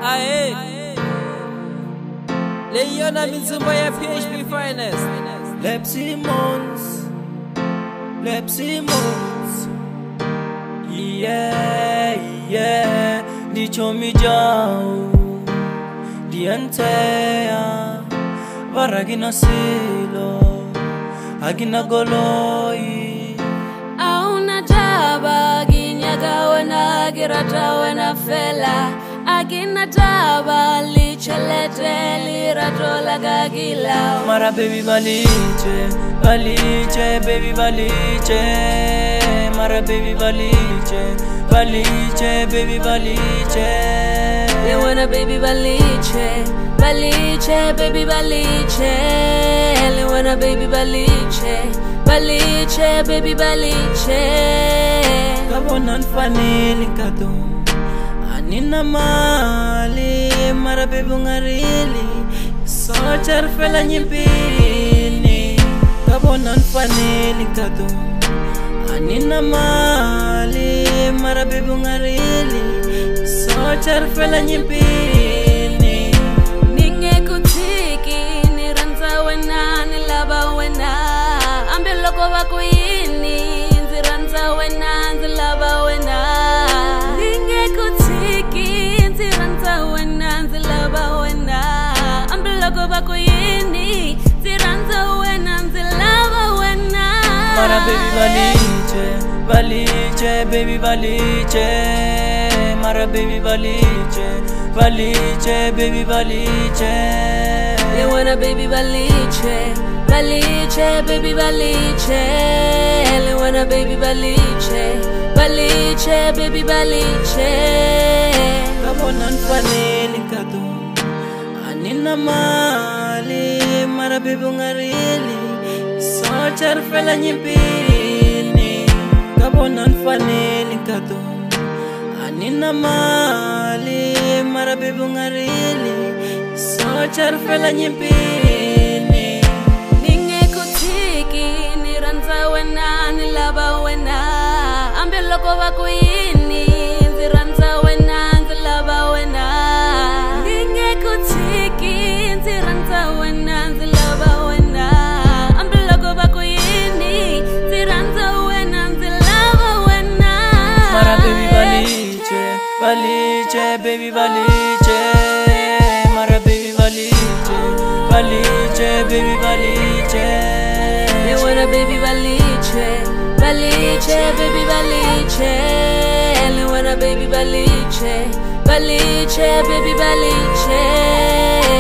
Aye. Leona Mizumba ya PHP Finest. Lepsimons. Yeah, yeah. Dicho mi jau. Diantea. Varagina silo. Agina goloi. Auna taba ginyaga wena girata wena fela. Agina taba lichelete liratola gagila. Mara baby valiche, valiche, baby valiche. Mara baby valiche, valiche, baby valiche. You wanna baby valiche, valiche, baby valiche. You wanna baby valiche, valiche, baby valiche. Kabonan fanili kadum. Nina mali, mara baby ungarili. Sochar fela nyimpini. Kabonan fanili kadum. Nina mali, mara baby ungarili. Sochar fela nyimpini. Ninge kutiki, niranza wena, nilaba wena. Ambe loko wakuyini, nziranza wena, nzilaba wena. Ninge kutiki, nziranza wena, nzilaba wena. Ambe loko wakuyini, nziranza wena, nzilaba wena. Mara baby valiche, valiche, baby valiche. Mara baby valiche, valiche, baby valiche. You wanna baby valiche, valiche, baby valiche. You wanna baby valiche, valiche, baby valiche. Kabonan fanili kadum. Anina mali, mara baby ungarili. Sochar fela nyimpini. Kabonan fanili kadum. Anina mali, mara baby ungarili. Sochar fela nyimpini. Ninge kutiki, niranza wena, nilaba wena. Ambe loko wakuyini, nziranza wena, nzilaba wena. Ninge kutiki, nziranza wena, nzilaba wena. Ambe loko wakuyini, nziranza wena, nzilaba wena. Mara baby valiche, valiche, baby valiche. Mara baby valiche, valiche, baby valiche. You wanna baby valiche, valiche, baby valiche. You wanna baby valiche, valiche, baby valiche.